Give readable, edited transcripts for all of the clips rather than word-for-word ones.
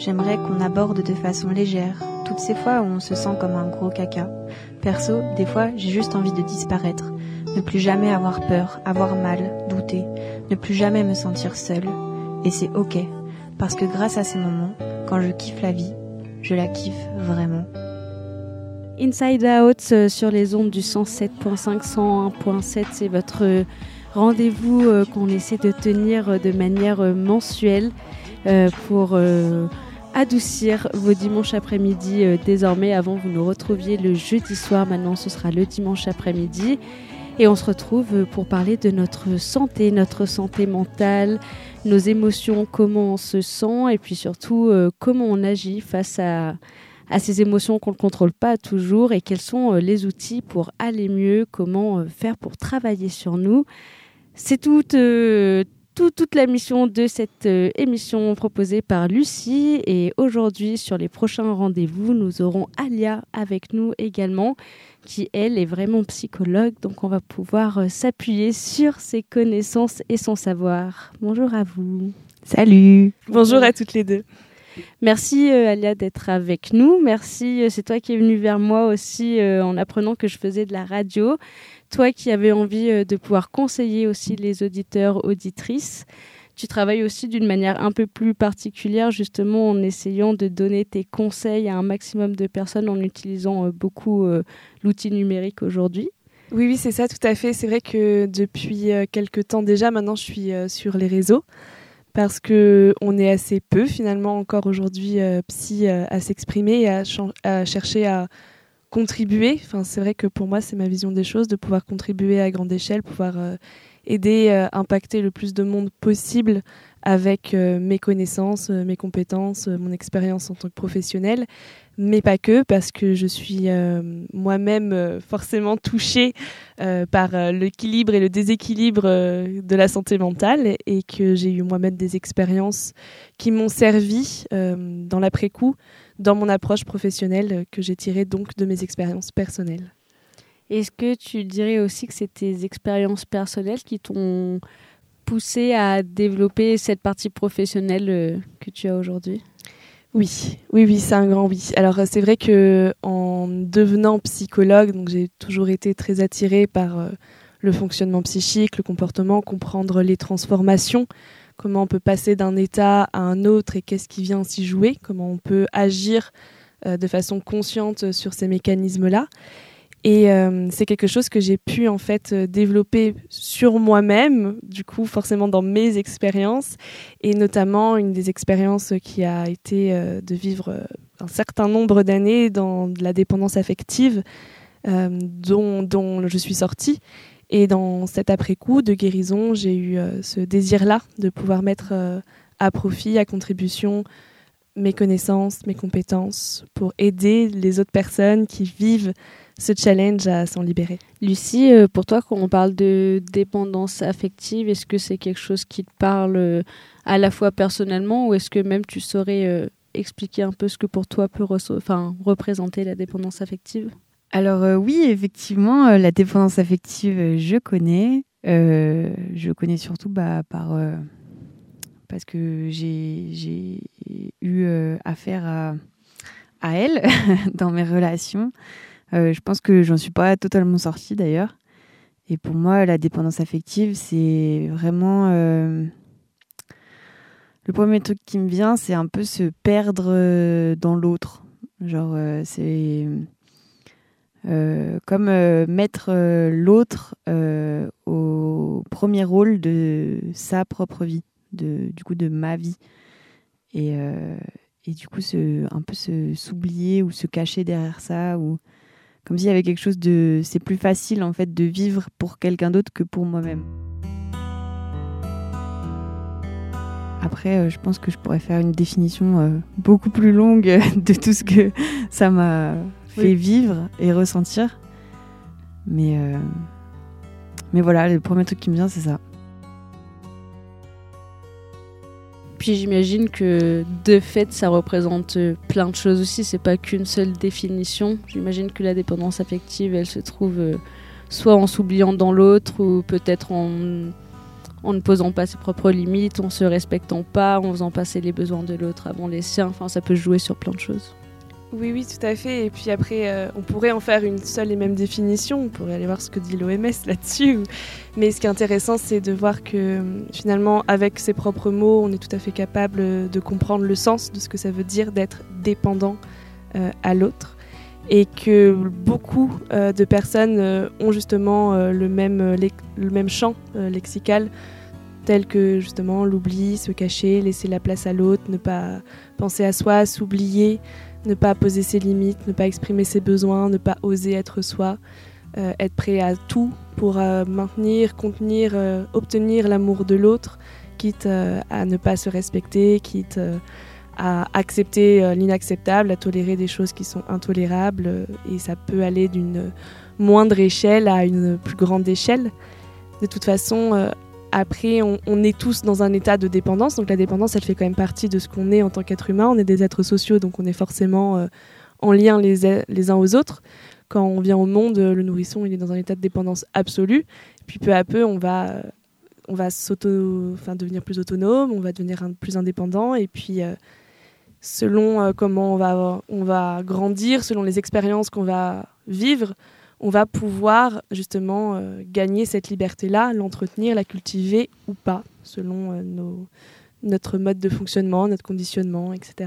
j'aimerais qu'on aborde de façon légère toutes ces fois où on se sent comme un gros caca. Perso, des fois, j'ai juste envie de disparaître, ne plus jamais avoir peur, avoir mal, douter, ne plus jamais me sentir seule. Et c'est ok, parce que grâce à ces moments, quand je kiffe la vie, je la kiffe vraiment. Inside Out sur les ondes du 107.5, 101.7, c'est votre rendez-vous qu'on essaie de tenir de manière mensuelle pour adoucir vos dimanches après-midi. Désormais, avant vous nous retrouviez le jeudi soir, maintenant ce sera le dimanche après-midi. Et on se retrouve pour parler de notre santé mentale, nos émotions, comment on se sent et puis surtout comment on agit face à ces émotions qu'on ne contrôle pas toujours et quels sont les outils pour aller mieux, comment faire pour travailler sur nous. C'est toute la mission de cette émission proposée par Lucie. Et aujourd'hui, sur les prochains rendez-vous, nous aurons Alia avec nous également, qui, elle, est vraiment psychologue. Donc, on va pouvoir s'appuyer sur ses connaissances et son savoir. Bonjour à vous. Salut. Bonjour à toutes les deux. Merci Alia d'être avec nous. Merci, c'est toi qui es venue vers moi aussi en apprenant que je faisais de la radio. Toi qui avais envie de pouvoir conseiller aussi les auditeurs, auditrices. Tu travailles aussi d'une manière un peu plus particulière, justement en essayant de donner tes conseils à un maximum de personnes en utilisant beaucoup l'outil numérique aujourd'hui. Oui, c'est ça, tout à fait. C'est vrai que depuis quelques temps déjà, maintenant je suis sur les réseaux. Parce qu'on est assez peu, finalement, encore aujourd'hui, psy, à s'exprimer et à chercher à contribuer. Enfin, c'est vrai que pour moi, c'est ma vision des choses, de pouvoir contribuer à grande échelle, pouvoir aider, impacter le plus de monde possible avec mes connaissances, mes compétences, mon expérience en tant que professionnelle. Mais pas que, parce que je suis moi-même forcément touchée par l'équilibre et le déséquilibre de la santé mentale et que j'ai eu moi-même des expériences qui m'ont servi dans l'après-coup, dans mon approche professionnelle que j'ai tirée donc de mes expériences personnelles. Est-ce que tu dirais aussi que c'est tes expériences personnelles qui t'ont poussé à développer cette partie professionnelle que tu as aujourd'hui ? Oui, c'est un grand oui. Alors c'est vrai que en devenant psychologue, donc j'ai toujours été très attirée par le fonctionnement psychique, le comportement, comprendre les transformations, comment on peut passer d'un état à un autre et qu'est-ce qui vient s'y jouer, comment on peut agir de façon consciente sur ces mécanismes-là. Et c'est quelque chose que j'ai pu en fait développer sur moi-même, du coup forcément dans mes expériences, et notamment une des expériences qui a été de vivre un certain nombre d'années dans de la dépendance affective dont je suis sortie. Et dans cet après-coup de guérison, j'ai eu ce désir-là de pouvoir mettre à profit, à contribution, mes connaissances, mes compétences pour aider les autres personnes qui vivent ce challenge à s'en libérer. Lucie, pour toi, quand on parle de dépendance affective, est-ce que c'est quelque chose qui te parle à la fois personnellement ou est-ce que même tu saurais expliquer un peu ce que pour toi peut représenter la dépendance affective ? Alors oui, effectivement, la dépendance affective, je connais. Je connais surtout parce que j'ai eu affaire à elle dans mes relations. Je pense que j'en suis pas totalement sortie d'ailleurs. Et pour moi, la dépendance affective, c'est vraiment... Le premier truc qui me vient, c'est un peu se perdre dans l'autre. Genre, c'est comme mettre l'autre au premier rôle de sa propre vie, du coup de ma vie. Et du coup, un peu s'oublier ou se cacher derrière ça, ou comme s'il y avait quelque chose de... C'est plus facile, en fait, de vivre pour quelqu'un d'autre que pour moi-même. Après, je pense que je pourrais faire une définition beaucoup plus longue de tout ce que ça m'a fait vivre et ressentir. Mais voilà, le premier truc qui me vient, c'est ça. Puis j'imagine que de fait, ça représente plein de choses aussi. C'est pas qu'une seule définition. J'imagine que la dépendance affective, elle se trouve soit en s'oubliant dans l'autre ou peut-être en en ne posant pas ses propres limites, en se respectant pas, en faisant passer les besoins de l'autre avant les siens. Enfin, ça peut jouer sur plein de choses. Oui, tout à fait. Et puis après, on pourrait en faire une seule et même définition. On pourrait aller voir ce que dit l'OMS là-dessus. Mais ce qui est intéressant, c'est de voir que finalement, avec ses propres mots, on est tout à fait capable de comprendre le sens de ce que ça veut dire d'être dépendant à l'autre. Et que beaucoup de personnes ont justement le même champ lexical, tel que justement l'oubli, se cacher, laisser la place à l'autre, ne pas penser à soi, s'oublier, ne pas poser ses limites, ne pas exprimer ses besoins, ne pas oser être soi, être prêt à tout pour maintenir, contenir, obtenir l'amour de l'autre, quitte à ne pas se respecter, quitte à accepter l'inacceptable, à tolérer des choses qui sont intolérables, et ça peut aller d'une moindre échelle à une plus grande échelle. De toute façon, après, on est tous dans un état de dépendance, donc la dépendance, elle fait quand même partie de ce qu'on est en tant qu'être humain. On est des êtres sociaux, donc on est forcément en lien les uns aux autres. Quand on vient au monde, le nourrisson, il est dans un état de dépendance absolue. Puis peu à peu, on va devenir plus autonome, on va devenir plus indépendant, et puis selon comment on va grandir, selon les expériences qu'on va vivre, on va pouvoir justement gagner cette liberté-là, l'entretenir, la cultiver ou pas, selon notre mode de fonctionnement, notre conditionnement, etc.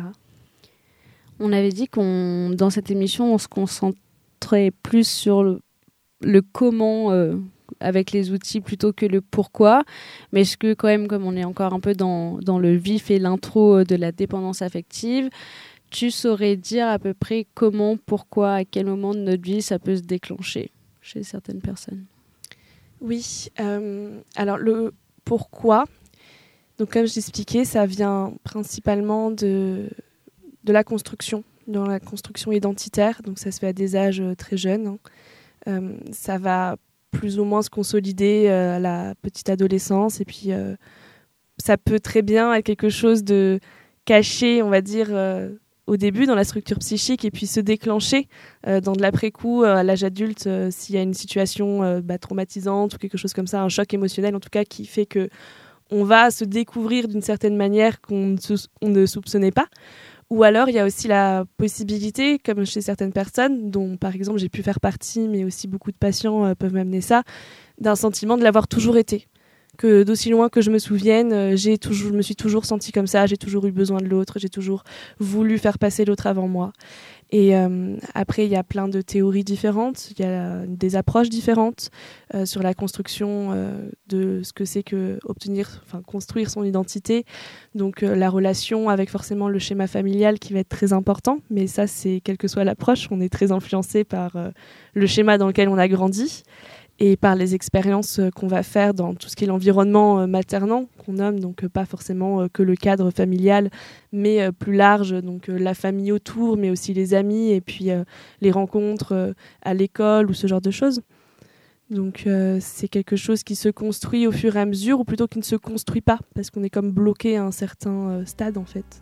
On avait dit dans cette émission, on se concentrait plus sur le comment avec les outils plutôt que le pourquoi. Mais est-ce que quand même, comme on est encore un peu dans le vif et l'intro de la dépendance affective, tu saurais dire à peu près comment, pourquoi, à quel moment de notre vie ça peut se déclencher chez certaines personnes? Oui, alors le pourquoi, donc comme je l'expliquais, ça vient principalement de la construction, dans la construction identitaire, donc ça se fait à des âges très jeunes. Ça va plus ou moins se consolider à la petite adolescence, et puis ça peut très bien être quelque chose de caché, on va dire, au début dans la structure psychique, et puis se déclencher dans de l'après-coup à l'âge adulte s'il y a une situation traumatisante ou quelque chose comme ça, un choc émotionnel en tout cas qui fait que on va se découvrir d'une certaine manière qu'on ne soupçonnait pas. Ou alors il y a aussi la possibilité, comme chez certaines personnes, dont par exemple j'ai pu faire partie, mais aussi beaucoup de patients peuvent m'amener ça, d'un sentiment de l'avoir toujours été. Que d'aussi loin que je me souvienne, je me suis toujours sentie comme ça, j'ai toujours eu besoin de l'autre, j'ai toujours voulu faire passer l'autre avant moi. Et après, il y a plein de théories différentes, il y a des approches différentes sur la construction de ce que c'est que construire son identité. Donc la relation avec forcément le schéma familial qui va être très important, mais ça, c'est quelle que soit l'approche, on est très influencé par le schéma dans lequel on a grandi, et par les expériences qu'on va faire dans tout ce qui est l'environnement maternant, qu'on nomme, donc pas forcément que le cadre familial, mais plus large, donc la famille autour, mais aussi les amis, et puis les rencontres à l'école ou ce genre de choses. Donc c'est quelque chose qui se construit au fur et à mesure, ou plutôt qui ne se construit pas, parce qu'on est comme bloqué à un certain stade en fait.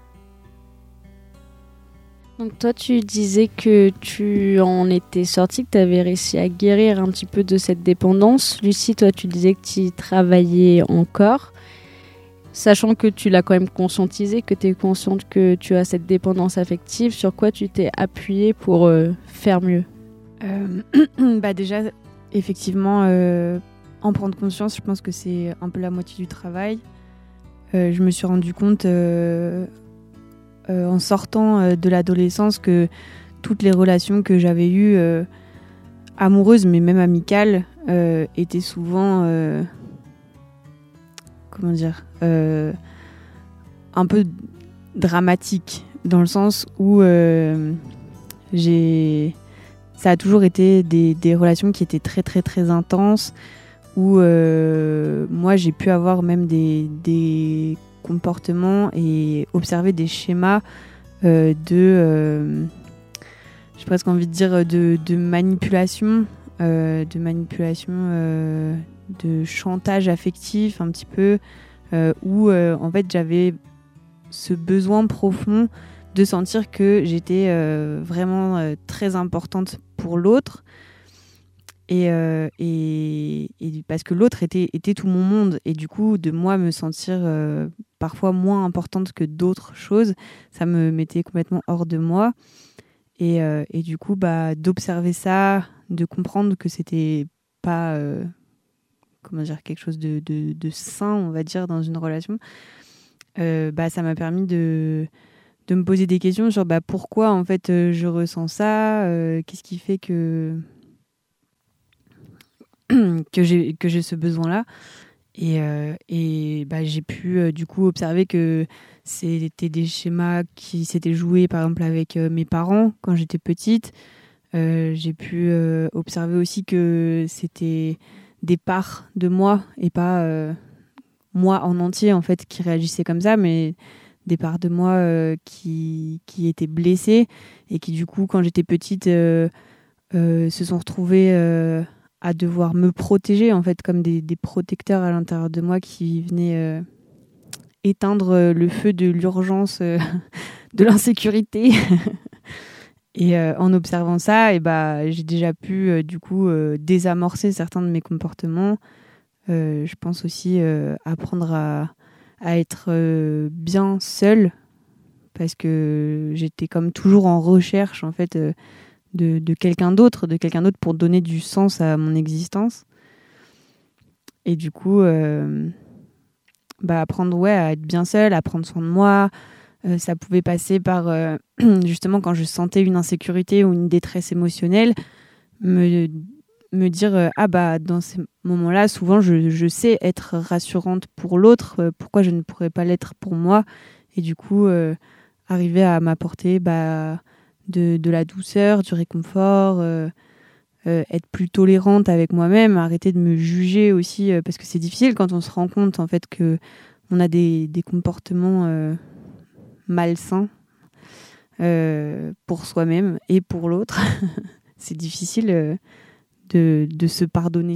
Donc toi, tu disais que tu en étais sortie, que tu avais réussi à guérir un petit peu de cette dépendance. Lucie, toi, tu disais que tu y travaillais encore. Sachant que tu l'as quand même conscientisé, que tu es consciente que tu as cette dépendance affective, sur quoi tu t'es appuyée pour faire mieux? Déjà, effectivement, en prendre conscience, je pense que c'est un peu la moitié du travail. Je me suis rendu compte... en sortant de l'adolescence, que toutes les relations que j'avais eues, amoureuses mais même amicales, étaient souvent un peu dramatiques, dans le sens où ça a toujours été des relations qui étaient très très très intenses, où moi j'ai pu avoir même des comportements et observer des schémas j'ai presque envie de dire de manipulation, de chantage affectif un petit peu, où en fait j'avais ce besoin profond de sentir que j'étais vraiment très importante pour l'autre. Et parce que l'autre était tout mon monde. Et du coup, de moi me sentir parfois moins importante que d'autres choses, ça me mettait complètement hors de moi. Et du coup, d'observer ça, de comprendre que c'était pas quelque chose de sain, on va dire, dans une relation, ça m'a permis de me poser des questions sur pourquoi en fait je ressens ça, qu'est-ce qui fait que j'ai ce besoin-là. Et j'ai pu du coup observer que c'était des schémas qui s'étaient joués par exemple avec mes parents quand j'étais petite. J'ai pu observer aussi que c'était des parts de moi et pas moi en entier en fait qui réagissaient comme ça, mais des parts de moi qui étaient blessées et qui du coup quand j'étais petite se sont retrouvées à devoir me protéger en fait comme des protecteurs à l'intérieur de moi qui venaient éteindre le feu de l'urgence de l'insécurité. Et en observant ça, j'ai déjà pu du coup désamorcer certains de mes comportements. Je pense aussi apprendre à être bien seule, parce que j'étais comme toujours en recherche en fait de quelqu'un d'autre pour donner du sens à mon existence. Et du coup apprendre à être bien seule, à prendre soin de moi. Ça pouvait passer par justement quand je sentais une insécurité ou une détresse émotionnelle, me dire dans ces moments-là souvent je sais être rassurante pour l'autre, pourquoi je ne pourrais pas l'être pour moi, et du coup arriver à m'apporter de la douceur, du réconfort, être plus tolérante avec moi-même, arrêter de me juger aussi, parce que c'est difficile quand on se rend compte en fait que on a des comportements malsain pour soi-même et pour l'autre. C'est difficile de se pardonner.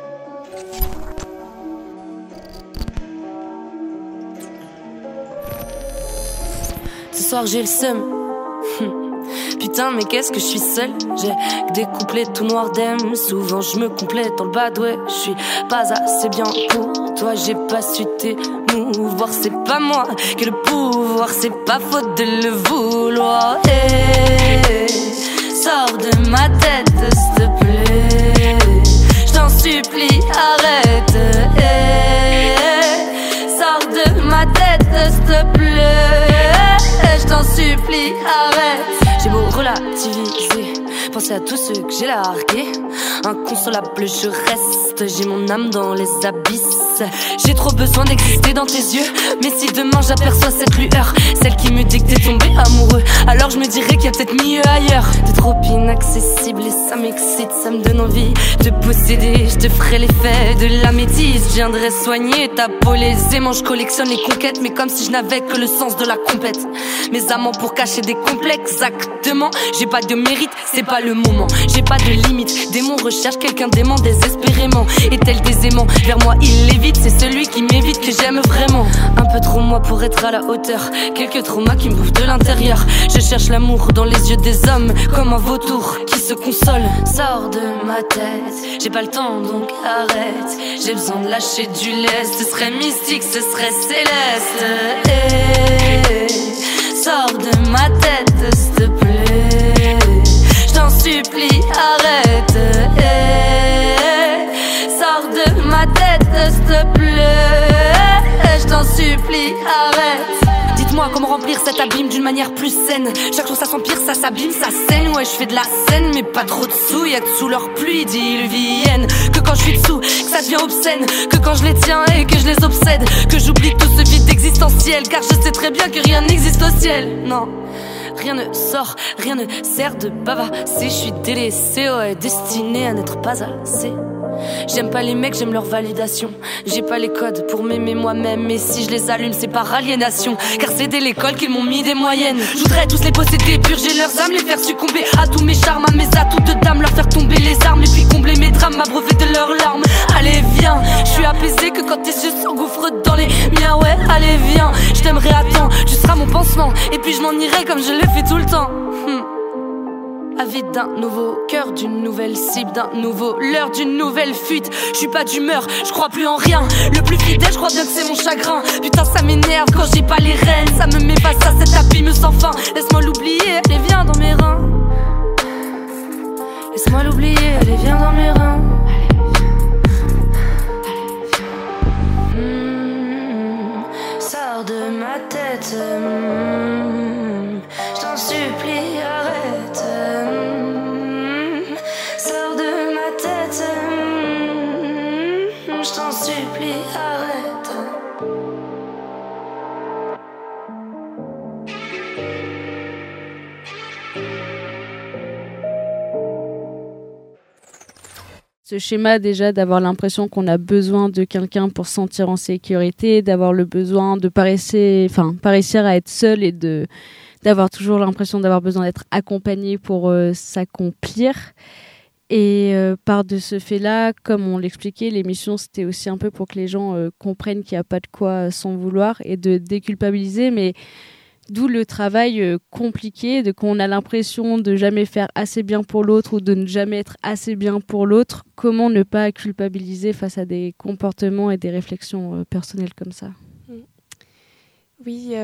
Ce soir j'ai le seum. Putain mais qu'est-ce que je suis seule. J'ai que des couplets tout noir d'aime. Souvent je me complète dans le bad, ouais. Je suis pas assez bien pour toi. J'ai pas su t'émouvoir. C'est pas moi qui ai le pouvoir. C'est pas faute de le vouloir. Hey, sors de ma tête s'il te plaît. Je t'en supplie arrête. Hey, sors de ma tête s'il te plaît. Je t'en supplie arrête. J'ai beau relativiser, penser à tous ceux que j'ai largués. Inconsolable je reste, j'ai mon âme dans les abysses. J'ai trop besoin d'exister dans tes yeux. Mais si demain j'aperçois cette lueur, celle qui me dit que t'es tombé amoureux, alors je me dirais qu'il y a peut-être mieux ailleurs. T'es trop inaccessible et ça m'excite, ça me donne envie de posséder. Je te ferai l'effet de la métisse, je viendrai soigner ta peau, les aimants. Je collectionne les conquêtes, mais comme si je n'avais que le sens de la compète. Mes amants pour cacher des complexes, exactement. J'ai pas de mérite, c'est pas le moment. J'ai pas de limite, démon recherche quelqu'un d'aimant désespérément. Et tel des aimants, vers moi il l'évite. C'est celui qui m'évite que j'aime vraiment. Un peu trop moi pour être à la hauteur. Quelques traumas qui me bouffent de l'intérieur. Je cherche l'amour dans les yeux des hommes, comme un vautour qui se console. Sors de ma tête, j'ai pas le temps donc arrête. J'ai besoin de lâcher du lest. Ce serait mystique, ce serait céleste. Hey, sors de ma tête s'il te plaît. Je t'en supplie arrête. Hey, sors de ma tête s'il te plaît. Je t'en supplie arrête. Dites-moi comment remplir cet abîme d'une manière plus saine. Chaque jour ça s'empire, ça s'abîme, ça saigne. Ouais je fais de la scène mais pas trop de sous. Y'a que sous leur pluie diluvienne que quand je suis dessous, que ça devient obscène. Que quand je les tiens et que je les obsède, que j'oublie tout ce vide existentiel. Car je sais très bien que rien n'existe au ciel. Non, rien ne sort, rien ne sert de bavasser. Je suis délaissée, ouais, destinée à n'être pas assez. J'aime pas les mecs, j'aime leur validation. J'ai pas les codes pour m'aimer moi-même. Et si je les allume, c'est par aliénation. Car c'est dès l'école qu'ils m'ont mis des moyennes. Je voudrais tous les posséder, purger leurs âmes, les faire succomber à tous mes charmes, à mes atouts de dame, leur faire tomber les armes et puis combler mes drames, m'abreuver de leurs larmes. Allez viens, je suis apaisé que quand tes yeux s'engouffrent dans les miens. Ouais, allez viens, je t'aimerai à temps, tu seras mon pansement. Et puis je m'en irai comme je le fais tout le temps. avide d'un nouveau cœur, d'une nouvelle cible, d'un nouveau leurre, d'une nouvelle fuite. Je suis pas d'humeur, je crois plus en rien. Le plus fidèle, je crois bien que c'est mon chagrin. Putain, ça m'énerve quand j'ai pas les rênes. Ça me met face à cet abîme sans fin. Laisse-moi l'oublier, allez viens dans mes reins. Laisse-moi l'oublier, allez viens dans mes reins. Sors de ma tête, je t'en supplie, arrête. Sors de ma tête, je t'en supplie, arrête. Ce schéma déjà d'avoir l'impression qu'on a besoin de quelqu'un pour se sentir en sécurité, d'avoir le besoin de pas réussir à être seul et d'avoir toujours l'impression d'avoir besoin d'être accompagné pour s'accomplir. Et par de ce fait-là, comme on l'expliquait, l'émission c'était aussi un peu pour que les gens comprennent qu'il n'y a pas de quoi s'en vouloir et de déculpabiliser, mais d'où le travail compliqué, de qu'on a l'impression de jamais faire assez bien pour l'autre ou de ne jamais être assez bien pour l'autre. Comment ne pas culpabiliser face à des comportements et des réflexions personnelles comme ça ? Oui,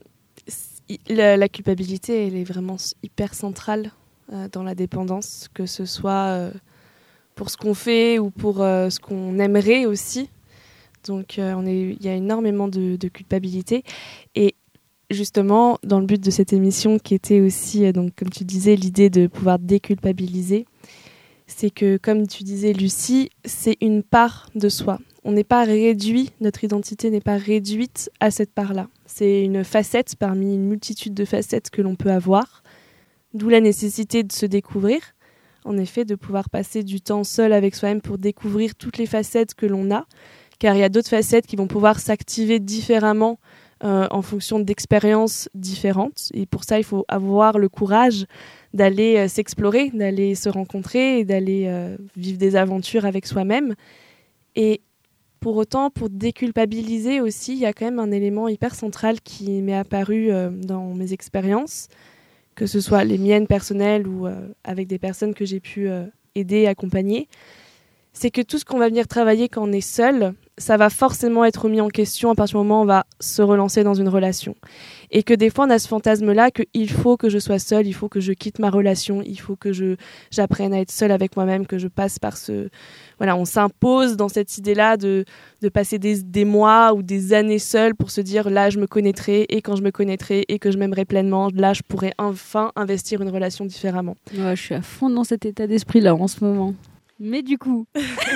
la culpabilité, elle est vraiment hyper centrale dans la dépendance, que ce soit pour ce qu'on fait ou pour ce qu'on aimerait aussi. Donc, il y a énormément de culpabilité. Et justement, dans le but de cette émission, qui était aussi, donc, comme tu disais, l'idée de pouvoir déculpabiliser, c'est que, comme tu disais, Lucie, c'est une part de soi. On n'est pas réduit, notre identité n'est pas réduite à cette part-là. C'est une facette parmi une multitude de facettes que l'on peut avoir, d'où la nécessité de se découvrir, en effet, de pouvoir passer du temps seul avec soi-même pour découvrir toutes les facettes que l'on a, car il y a d'autres facettes qui vont pouvoir s'activer différemment en fonction d'expériences différentes. Et pour ça, il faut avoir le courage d'aller s'explorer, d'aller se rencontrer et d'aller vivre des aventures avec soi-même. Et pour autant, pour déculpabiliser aussi, il y a quand même un élément hyper central qui m'est apparu dans mes expériences, que ce soit les miennes personnelles ou avec des personnes que j'ai pu aider, accompagner. C'est que tout ce qu'on va venir travailler quand on est seul, ça va forcément être remis en question à partir du moment où on va se relancer dans une relation. Et que des fois, on a ce fantasme-là qu'il faut que je sois seule, il faut que je quitte ma relation, il faut que j'apprenne à être seule avec moi-même, que je passe par ce... Voilà, on s'impose dans cette idée-là de passer des mois ou des années seule pour se dire là, je me connaîtrai, et quand je me connaîtrai et que je m'aimerai pleinement, là, je pourrai enfin investir une relation différemment. Ouais, je suis à fond dans cet état d'esprit-là en ce moment. Mais du coup...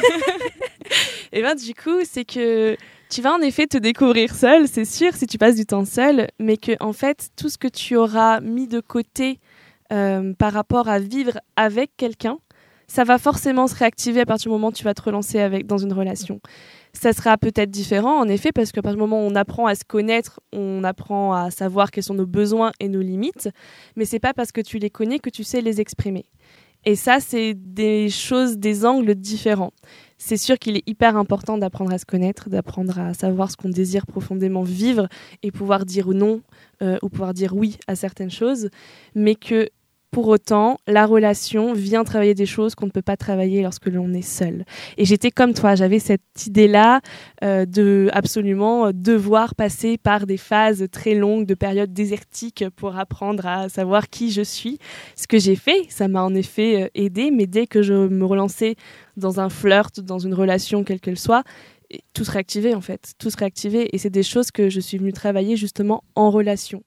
Et bien du coup, c'est que tu vas en effet te découvrir seule, c'est sûr, si tu passes du temps seule, mais que en fait, tout ce que tu auras mis de côté par rapport à vivre avec quelqu'un, ça va forcément se réactiver à partir du moment où tu vas te relancer dans une relation. Ça sera peut-être différent, en effet, parce qu'à partir du moment où on apprend à se connaître, on apprend à savoir quels sont nos besoins et nos limites, mais c'est pas parce que tu les connais que tu sais les exprimer. Et ça, c'est des choses, des angles différents. C'est sûr qu'il est hyper important d'apprendre à se connaître, d'apprendre à savoir ce qu'on désire profondément vivre et pouvoir dire non ou pouvoir dire oui à certaines choses, mais que pour autant, la relation vient travailler des choses qu'on ne peut pas travailler lorsque l'on est seul. Et j'étais comme toi, j'avais cette idée-là de absolument devoir passer par des phases très longues, de périodes désertiques pour apprendre à savoir qui je suis. Ce que j'ai fait, ça m'a en effet aidée, mais dès que je me relançais dans un flirt, dans une relation quelle qu'elle soit, tout se réactivait en fait, tout se réactivait. Et c'est des choses que je suis venue travailler justement en relation.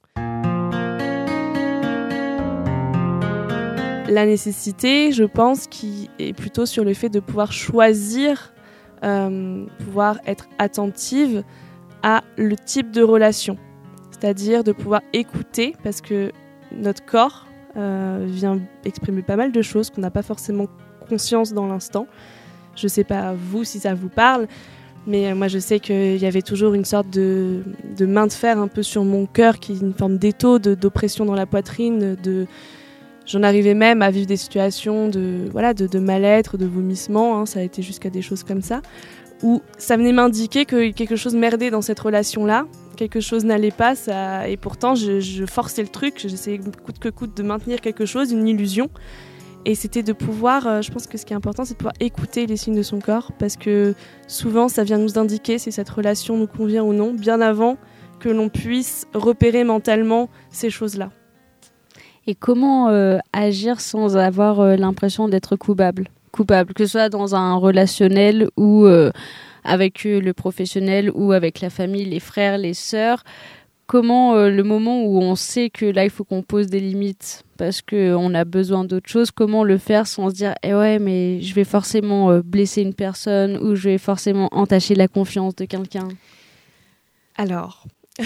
La nécessité, je pense, qui est plutôt sur le fait de pouvoir choisir, pouvoir être attentive à le type de relation. C'est-à-dire de pouvoir écouter, parce que notre corps vient exprimer pas mal de choses qu'on n'a pas forcément conscience dans l'instant. Je ne sais pas vous si ça vous parle, mais moi je sais qu'il y avait toujours une sorte de main de fer un peu sur mon cœur, qui est une forme d'étau, d'oppression dans la poitrine, J'en arrivais même à vivre des situations de mal-être, de vomissement, hein, ça a été jusqu'à des choses comme ça, où ça venait m'indiquer que quelque chose merdait dans cette relation-là, quelque chose n'allait pas, et pourtant je forçais le truc, j'essayais coûte que coûte de maintenir quelque chose, une illusion. Et c'était de pouvoir, je pense que ce qui est important, c'est de pouvoir écouter les signes de son corps, parce que souvent ça vient nous indiquer si cette relation nous convient ou non, bien avant que l'on puisse repérer mentalement ces choses-là. Et comment agir sans avoir l'impression d'être coupable, que ce soit dans un relationnel ou avec le professionnel ou avec la famille, les frères, les sœurs. Comment le moment où on sait que là il faut qu'on pose des limites parce qu'on a besoin d'autre chose, comment le faire sans se dire ouais mais je vais forcément blesser une personne ou je vais forcément entacher la confiance de quelqu'un. Alors,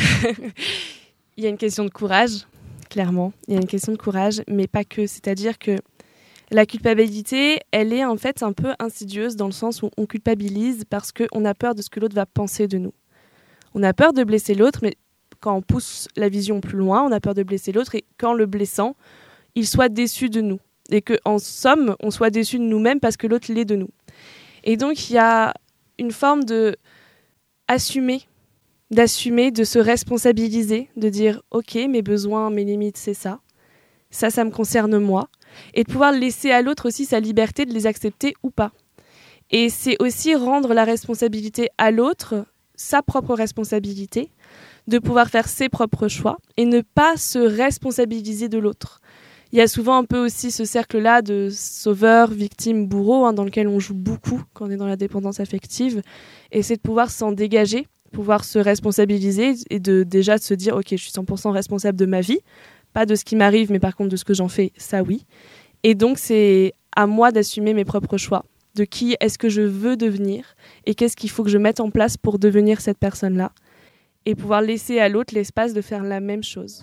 il y a une question de courage, clairement. Il y a une question de courage, mais pas que. C'est-à-dire que la culpabilité, elle est en fait un peu insidieuse dans le sens où on culpabilise parce qu'on a peur de ce que l'autre va penser de nous. On a peur de blesser l'autre, mais quand on pousse la vision plus loin, on a peur de blesser l'autre et qu'en le blessant, il soit déçu de nous. Et qu'en somme, on soit déçu de nous-mêmes parce que l'autre l'est de nous. Et donc, il y a une forme d'assumer, de se responsabiliser, de dire « Ok, mes besoins, mes limites, c'est ça. Ça me concerne moi. » Et de pouvoir laisser à l'autre aussi sa liberté de les accepter ou pas. Et c'est aussi rendre la responsabilité à l'autre, sa propre responsabilité, de pouvoir faire ses propres choix et ne pas se responsabiliser de l'autre. Il y a souvent un peu aussi ce cercle-là de sauveur, victime, bourreau, dans lequel on joue beaucoup quand on est dans la dépendance affective. Et c'est de pouvoir s'en dégager, pouvoir se responsabiliser et déjà de se dire « Ok, je suis 100% responsable de ma vie, pas de ce qui m'arrive, mais par contre de ce que j'en fais, ça oui. » Et donc c'est à moi d'assumer mes propres choix, de qui est-ce que je veux devenir et qu'est-ce qu'il faut que je mette en place pour devenir cette personne-là. Et pouvoir laisser à l'autre l'espace de faire la même chose.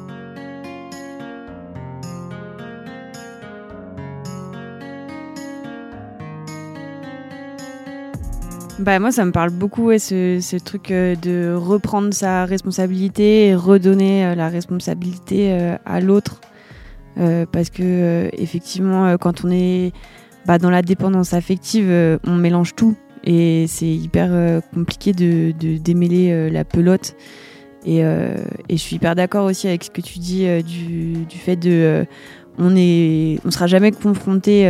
Moi, ça me parle beaucoup, ce truc de reprendre sa responsabilité et redonner la responsabilité à l'autre. Parce que, effectivement, quand on est dans la dépendance affective, on mélange tout. Et c'est hyper compliqué de démêler la pelote. Et je suis hyper d'accord aussi avec ce que tu dis du fait de... on sera jamais confronté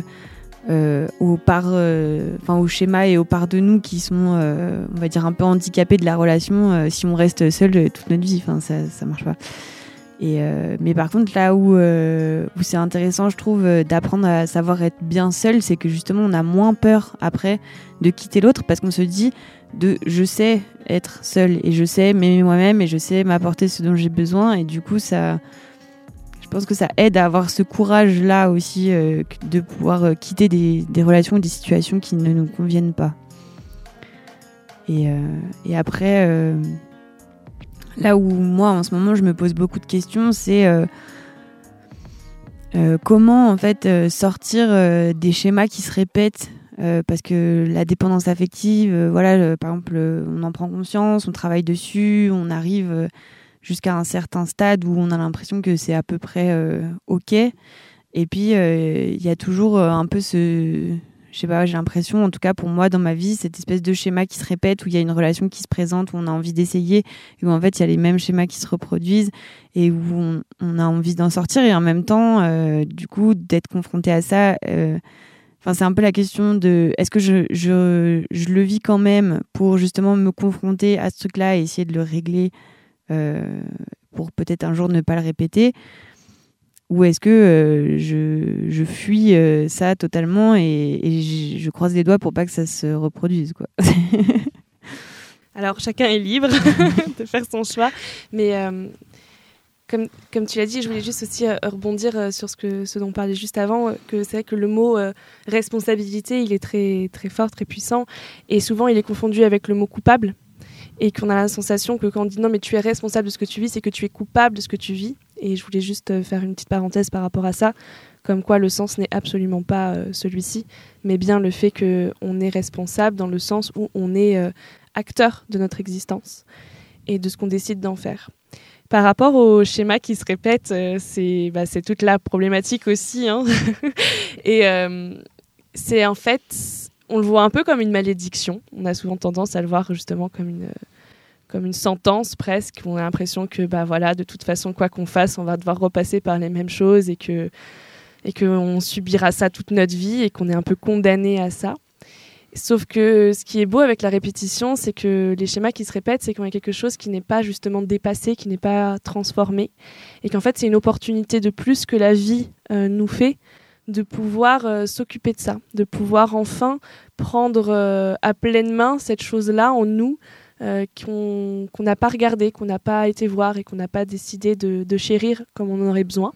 au schéma et aux parts de nous qui sont, on va dire, un peu handicapés de la relation si on reste seul toute notre vie. Enfin, ça marche pas. Mais par contre, là où c'est intéressant, je trouve, d'apprendre à savoir être bien seul, c'est que justement, on a moins peur après de quitter l'autre parce qu'on se dit je sais être seul et je sais m'aimer moi-même et je sais m'apporter ce dont j'ai besoin. Et du coup, je pense que ça aide à avoir ce courage-là aussi de pouvoir quitter des relations ou des situations qui ne nous conviennent pas. Et après... Là où moi, en ce moment, je me pose beaucoup de questions, c'est comment en fait sortir des schémas qui se répètent parce que la dépendance affective, par exemple, on en prend conscience, on travaille dessus, on arrive jusqu'à un certain stade où on a l'impression que c'est à peu près OK. Et puis, il y a toujours un peu je sais pas, j'ai l'impression, en tout cas pour moi dans ma vie, cette espèce de schéma qui se répète, où il y a une relation qui se présente, où on a envie d'essayer, et où en fait il y a les mêmes schémas qui se reproduisent, et où on a envie d'en sortir, et en même temps, du coup, d'être confronté à ça, c'est un peu la question de est-ce que je le vis quand même pour justement me confronter à ce truc-là et essayer de le régler pour peut-être un jour ne pas le répéter. Ou est-ce que je fuis ça totalement et je croise les doigts pour pas que ça se reproduise, quoi. Alors, chacun est libre de faire son choix. Mais comme tu l'as dit, je voulais juste aussi rebondir sur ce dont on parlait juste avant, que c'est vrai que le mot responsabilité, il est très, très fort, très puissant. Et souvent, il est confondu avec le mot coupable. Et qu'on a la sensation que quand on dit non, mais tu es responsable de ce que tu vis, c'est que tu es coupable de ce que tu vis. Et je voulais juste faire une petite parenthèse par rapport à ça, comme quoi le sens n'est absolument pas celui-ci, mais bien le fait qu'on est responsable dans le sens où on est acteur de notre existence et de ce qu'on décide d'en faire. Par rapport au schéma qui se répète, c'est toute la problématique aussi. Hein. Et c'est en fait... On le voit un peu comme une malédiction. On a souvent tendance à le voir justement comme comme une sentence presque. On a l'impression que de toute façon, quoi qu'on fasse, on va devoir repasser par les mêmes choses et qu'on subira ça toute notre vie et qu'on est un peu condamné à ça. Sauf que ce qui est beau avec la répétition, c'est que les schémas qui se répètent, c'est qu'on a quelque chose qui n'est pas justement dépassé, qui n'est pas transformé, et qu'en fait c'est une opportunité de plus que la vie nous fait de pouvoir s'occuper de ça, de pouvoir enfin prendre à pleine main cette chose-là en nous qu'on n'a pas regardé, qu'on n'a pas été voir et qu'on n'a pas décidé de chérir comme on en aurait besoin.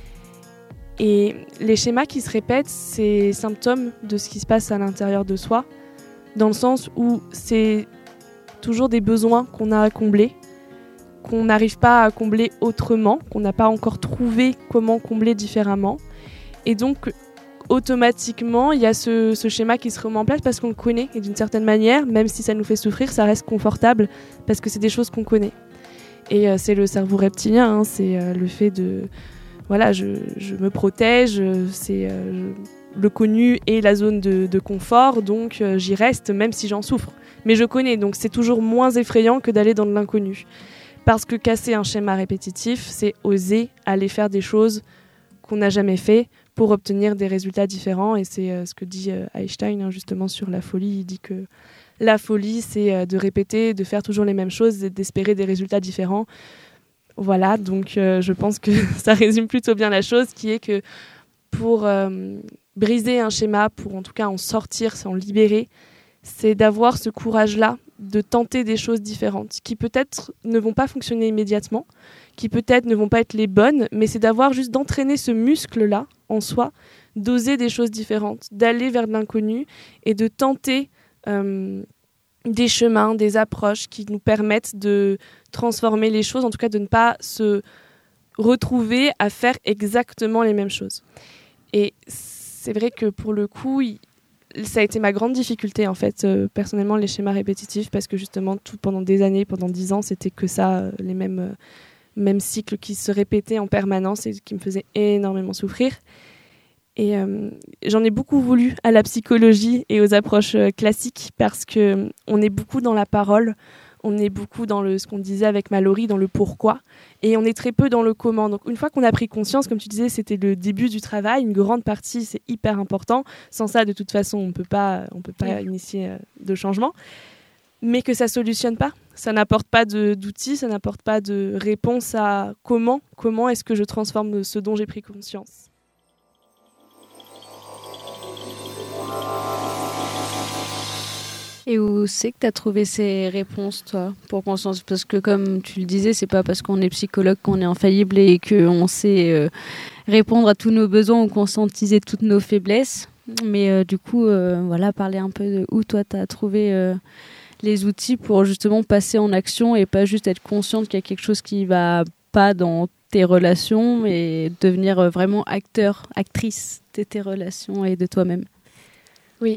Et les schémas qui se répètent, c'est symptôme de ce qui se passe à l'intérieur de soi, dans le sens où c'est toujours des besoins qu'on a à combler, qu'on n'arrive pas à combler autrement, qu'on n'a pas encore trouvé comment combler différemment. Et donc, automatiquement, il y a ce schéma qui se remet en place parce qu'on le connaît. Et d'une certaine manière, même si ça nous fait souffrir, ça reste confortable parce que c'est des choses qu'on connaît. Et c'est le cerveau reptilien, c'est le fait de... Voilà, je me protège, c'est le connu et la zone de confort, donc j'y reste même si j'en souffre. Mais je connais, donc c'est toujours moins effrayant que d'aller dans de l'inconnu. Parce que casser un schéma répétitif, c'est oser aller faire des choses qu'on n'a jamais fait pour obtenir des résultats différents. Et c'est ce que dit Einstein justement sur la folie. Il dit que la folie, c'est de répéter, de faire toujours les mêmes choses et d'espérer des résultats différents. Voilà, donc je pense que ça résume plutôt bien la chose, qui est que pour briser un schéma, pour en tout cas en sortir, s'en libérer, c'est d'avoir ce courage-là, de tenter des choses différentes, qui peut-être ne vont pas fonctionner immédiatement, qui peut-être ne vont pas être les bonnes, mais c'est d'avoir juste d'entraîner ce muscle-là en soi, d'oser des choses différentes, d'aller vers de l'inconnu et de tenter des chemins, des approches qui nous permettent de transformer les choses, en tout cas de ne pas se retrouver à faire exactement les mêmes choses. Et c'est vrai que pour le coup, ça a été ma grande difficulté en fait, personnellement, les schémas répétitifs, parce que justement, pendant des années, pendant 10 ans, c'était que ça, les mêmes cycles qui se répétaient en permanence et qui me faisaient énormément souffrir. Et j'en ai beaucoup voulu à la psychologie et aux approches classiques parce qu'on est beaucoup dans la parole, on est beaucoup dans ce qu'on disait avec Mallory, dans le pourquoi, et on est très peu dans le comment. Donc une fois qu'on a pris conscience, comme tu disais, c'était le début du travail, une grande partie, c'est hyper important. Sans ça, de toute façon, on peut pas initier de changement. Mais que ça solutionne pas, ça n'apporte pas d'outils, ça n'apporte pas de réponse à comment est-ce que je transforme ce dont j'ai pris conscience. Et où c'est que tu as trouvé ces réponses, toi, pour conscience ? Parce que comme tu le disais, c'est pas parce qu'on est psychologue qu'on est infaillible et qu'on sait répondre à tous nos besoins ou conscientiser toutes nos faiblesses. Mais du coup, parler un peu de où toi tu as trouvé les outils pour justement passer en action et pas juste être consciente qu'il y a quelque chose qui va pas dans tes relations, mais devenir vraiment acteur, actrice de tes relations et de toi-même. Oui.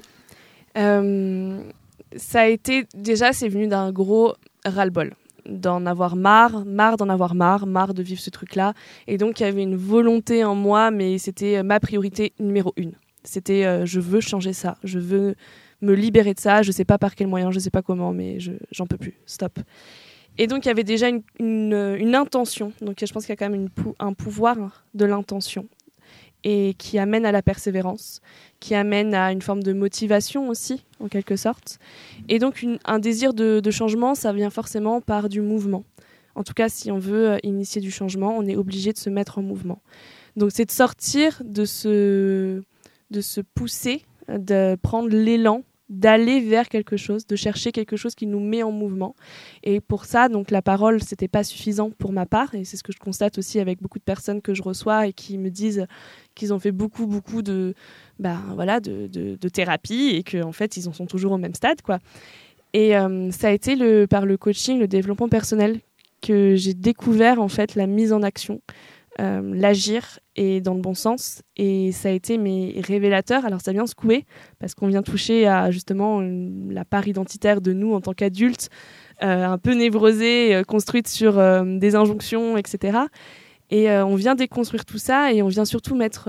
Ça a été, déjà, c'est venu d'un gros ras-le-bol, d'en avoir marre de vivre ce truc-là. Et donc, il y avait une volonté en moi, mais c'était ma priorité numéro 1. C'était, je veux changer ça, je veux me libérer de ça, je sais pas par quel moyen, je sais pas comment, mais j'en peux plus, stop. Et donc, il y avait déjà une intention. Donc, je pense qu'il y a quand même un pouvoir de l'intention, et qui amène à la persévérance, qui amène à une forme de motivation aussi, en quelque sorte. Et donc, un désir de changement, ça vient forcément par du mouvement. En tout cas, si on veut initier du changement, on est obligé de se mettre en mouvement. Donc, c'est de sortir de se pousser, de prendre l'élan, d'aller vers quelque chose, de chercher quelque chose qui nous met en mouvement. Et pour ça, donc, la parole, c'était pas suffisant pour ma part, et c'est ce que je constate aussi avec beaucoup de personnes que je reçois et qui me disent qu'ils ont fait beaucoup de thérapie et qu'en fait, ils en sont toujours au même stade, quoi. Et ça a été par le coaching, le développement personnel, que j'ai découvert en fait la mise en action, l'agir et dans le bon sens, et ça a été révélateur. Alors ça vient secouer parce qu'on vient toucher à justement la part identitaire de nous en tant qu'adultes, un peu névrosée, construite sur des injonctions, etc. Et on vient déconstruire tout ça et on vient surtout mettre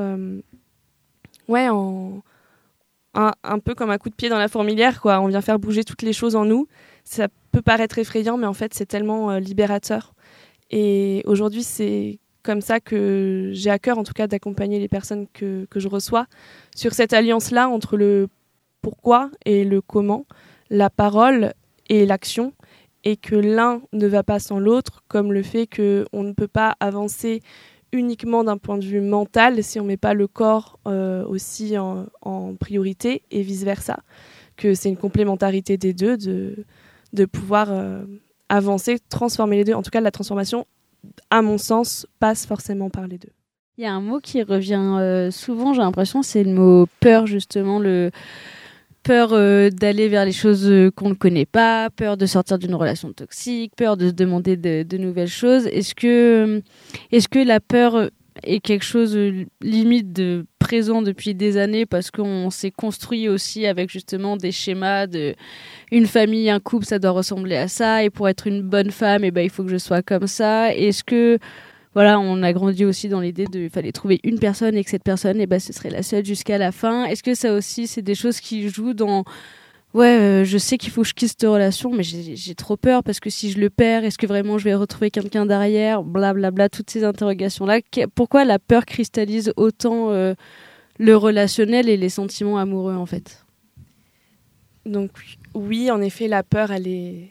un peu comme un coup de pied dans la fourmilière, quoi. On vient faire bouger toutes les choses en nous. Ça peut paraître effrayant, mais en fait, c'est tellement libérateur. Et aujourd'hui, c'est comme ça que j'ai à cœur, en tout cas, d'accompagner les personnes que je reçois sur cette alliance-là entre le pourquoi et le comment, la parole et l'action, et que l'un ne va pas sans l'autre, comme le fait qu'on ne peut pas avancer uniquement d'un point de vue mental si on ne met pas le corps aussi en priorité, et vice-versa. Que c'est une complémentarité des deux, de pouvoir avancer, transformer les deux. En tout cas, la transformation, à mon sens, passe forcément par les deux. Il y a un mot qui revient souvent, j'ai l'impression, c'est le mot peur, justement, le peur d'aller vers les choses qu'on ne connaît pas, peur de sortir d'une relation toxique, peur de se demander de nouvelles choses. Est-ce que la peur est quelque chose limite de présent depuis des années parce qu'on s'est construit aussi avec justement des schémas de une famille, un couple, ça doit ressembler à ça, et pour être une bonne femme, il faut que je sois comme ça. Est-ce que voilà, on a grandi aussi dans l'idée il fallait trouver une personne et que cette personne, ce serait la seule jusqu'à la fin. Est-ce que ça aussi, c'est des choses qui jouent dans je sais qu'il faut que je quitte cette relation, mais j'ai trop peur parce que si je le perds, est-ce que vraiment je vais retrouver quelqu'un derrière, blablabla, toutes ces interrogations-là. Pourquoi la peur cristallise autant le relationnel et les sentiments amoureux, en fait? Donc oui, en effet, la peur, elle est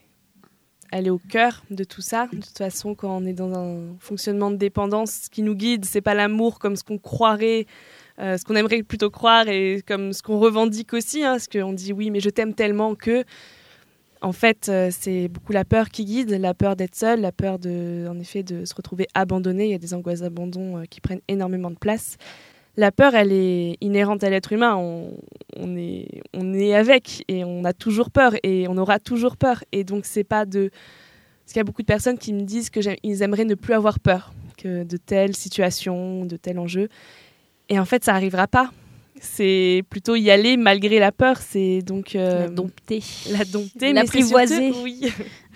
au cœur de tout ça. De toute façon, quand on est dans un fonctionnement de dépendance, ce qui nous guide, c'est pas l'amour comme ce qu'on croirait, ce qu'on aimerait plutôt croire, et comme ce qu'on revendique aussi, parce qu'on dit oui, mais je t'aime tellement que... En fait, c'est beaucoup la peur qui guide, la peur d'être seul, la peur en effet, de se retrouver abandonné. Il y a des angoisses d'abandon qui prennent énormément de place. La peur, elle est inhérente à l'être humain. On est avec, et on a toujours peur, et on aura toujours peur. Et donc, c'est pas de... Parce qu'il y a beaucoup de personnes qui me disent qu'ils aimeraient ne plus avoir peur que de telle situation, de tel enjeu. Et en fait, ça n'arrivera pas. C'est plutôt y aller malgré la peur. C'est donc... la dompter. La dompter, l'apprivoiser. Mais c'est surtout, oui.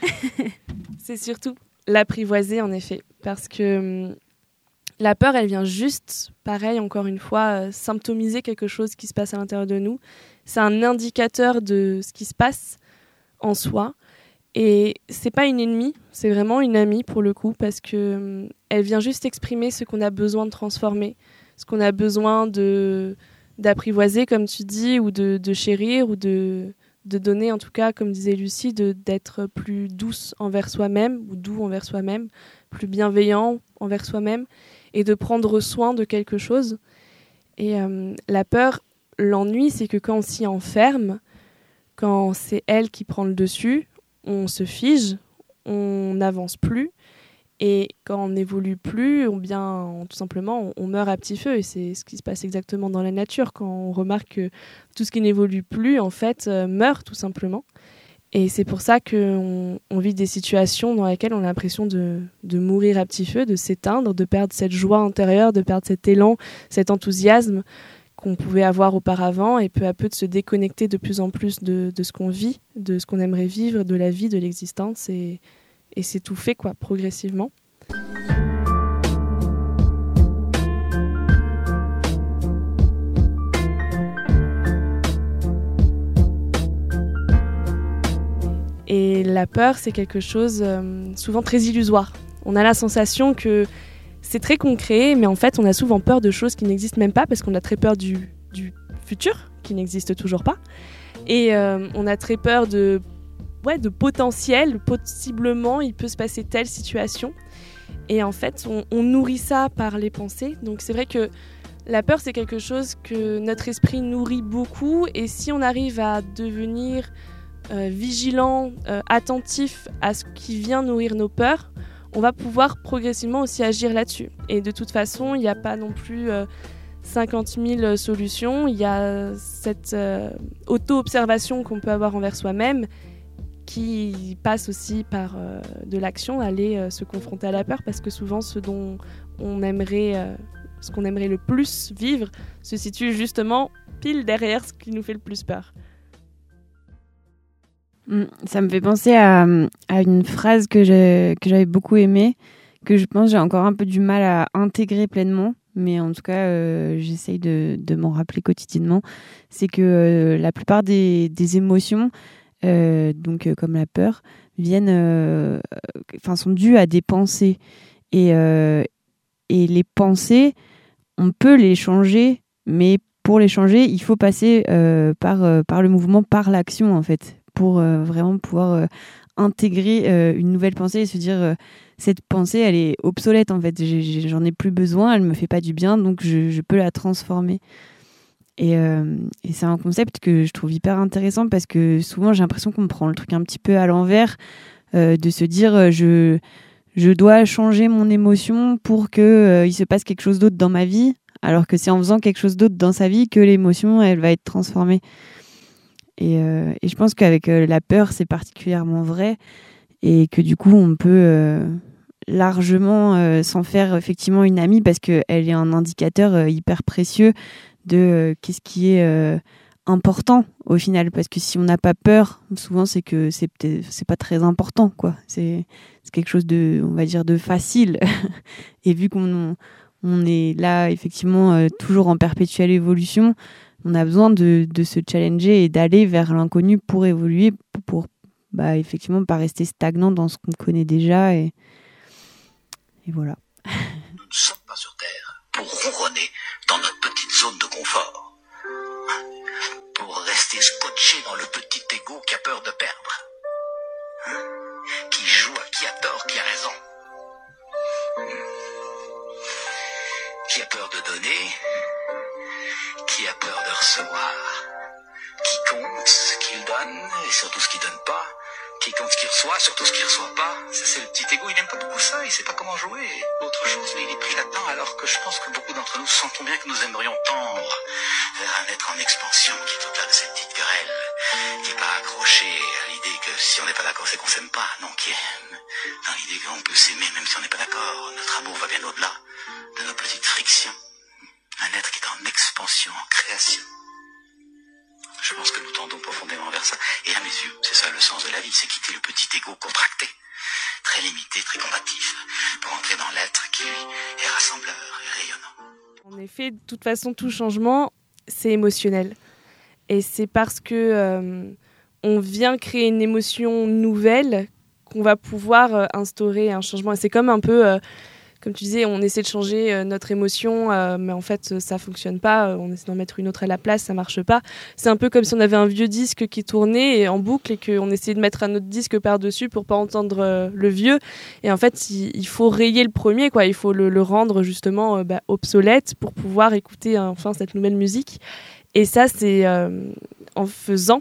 C'est surtout l'apprivoiser, en effet. Parce que... la peur, elle vient juste, pareil, encore une fois, symptomiser quelque chose qui se passe à l'intérieur de nous. C'est un indicateur de ce qui se passe en soi. Et c'est pas une ennemie, c'est vraiment une amie pour le coup, parce que elle vient juste exprimer ce qu'on a besoin de transformer, ce qu'on a besoin d'apprivoiser, comme tu dis, ou de chérir, ou de donner, en tout cas, comme disait Lucie, d'être plus douce envers soi-même, ou doux envers soi-même, plus bienveillant envers soi-même, et de prendre soin de quelque chose. Et la peur, l'ennui, c'est que quand on s'y enferme, quand c'est elle qui prend le dessus, on se fige, on n'avance plus, et quand on n'évolue plus, tout simplement, on meurt à petit feu. Et c'est ce qui se passe exactement dans la nature, quand on remarque que tout ce qui n'évolue plus, en fait, meurt tout simplement. Et c'est pour ça qu'on vit des situations dans lesquelles on a l'impression de mourir à petit feu, de s'éteindre, de perdre cette joie intérieure, de perdre cet élan, cet enthousiasme qu'on pouvait avoir auparavant, et peu à peu de se déconnecter de plus en plus de ce qu'on vit, de ce qu'on aimerait vivre, de la vie, de l'existence, et c'est tout fait, progressivement. Et la peur, c'est quelque chose souvent très illusoire. On a la sensation que c'est très concret, mais en fait, on a souvent peur de choses qui n'existent même pas, parce qu'on a très peur du futur, qui n'existe toujours pas. Et on a très peur de potentiel, possiblement, il peut se passer telle situation. Et en fait, on nourrit ça par les pensées. Donc c'est vrai que la peur, c'est quelque chose que notre esprit nourrit beaucoup. Et si on arrive à devenir vigilant, attentif à ce qui vient nourrir nos peurs, on va pouvoir progressivement aussi agir là-dessus. Et de toute façon, il n'y a pas non plus 50 000 solutions. Il y a cette auto-observation qu'on peut avoir envers soi-même, qui passe aussi par de l'action, aller se confronter à la peur, parce que souvent ce dont on aimerait, ce qu'on aimerait le plus vivre se situe justement pile derrière ce qui nous fait le plus peur. Ça me fait penser à une phrase que j'avais beaucoup aimée, que je pense que j'ai encore un peu du mal à intégrer pleinement, mais en tout cas j'essaye de m'en rappeler quotidiennement. C'est que la plupart des émotions, donc comme la peur, sont dues à des pensées. Et les pensées, on peut les changer, mais pour les changer, il faut passer par le mouvement, par l'action, en fait, pour vraiment pouvoir intégrer une nouvelle pensée et se dire cette pensée, elle est obsolète, en fait. J'en ai plus besoin, elle me fait pas du bien, donc je peux la transformer. Et c'est un concept que je trouve hyper intéressant parce que souvent, j'ai l'impression qu'on prend le truc un petit peu à l'envers, de se dire je dois changer mon émotion pour qu'il se passe quelque chose d'autre dans ma vie, alors que c'est en faisant quelque chose d'autre dans sa vie que l'émotion, elle va être transformée. Et je pense qu'avec la peur, c'est particulièrement vrai, et que du coup, on peut largement s'en faire effectivement une amie, parce qu'elle est un indicateur hyper précieux de qu'est-ce qui est important au final, parce que si on n'a pas peur, souvent c'est que c'est pas très important, quoi. C'est quelque chose de, on va dire, de facile. Et vu qu'on est là effectivement toujours en perpétuelle évolution, on a besoin de se challenger et d'aller vers l'inconnu pour évoluer, pour effectivement pas rester stagnant dans ce qu'on connaît déjà, et voilà. Nous ne sommes pas sur Terre pour ronronner dans notre petite zone de confort, pour rester scotché dans le petit égo qui a peur de perdre, qui joue à qui a tort, qui a raison, qui a peur de donner, qui a peur de recevoir, qui compte ce qu'il donne et surtout ce qu'il donne pas, qui compte ce qu'il reçoit, surtout ce qu'il reçoit pas. Ça, c'est le petit égo, il n'aime pas beaucoup ça, il sait pas comment jouer. Autre chose, mais il est pris là-dedans, alors que je pense que beaucoup d'entre nous sentons bien que nous aimerions tendre vers un être en expansion qui est au-delà de cette petite querelle, qui n'est pas accroché à l'idée que si on n'est pas d'accord, c'est qu'on s'aime pas, non, qui est dans l'idée qu'on peut s'aimer même si on n'est pas d'accord. Notre amour va bien au-delà de nos petites frictions. Un être qui est en expansion, en création. Je pense que nous tendons profondément vers ça. Et à mes yeux, c'est ça le sens de la vie, c'est quitter le petit égo contracté, très limité, très combatif, pour entrer dans l'être qui, lui, est rassembleur et rayonnant. En effet, de toute façon, tout changement, c'est émotionnel. Et c'est parce que on vient créer une émotion nouvelle qu'on va pouvoir instaurer un changement. Et c'est comme un peu... comme tu disais, on essaie de changer notre émotion, mais en fait, ça fonctionne pas. On essaie d'en mettre une autre à la place, ça marche pas. C'est un peu comme si on avait un vieux disque qui tournait en boucle et qu'on essayait de mettre un autre disque par-dessus pour pas entendre le vieux. Et en fait, il faut rayer le premier, quoi. Il faut le rendre justement obsolète pour pouvoir écouter enfin cette nouvelle musique. Et ça, c'est en faisant,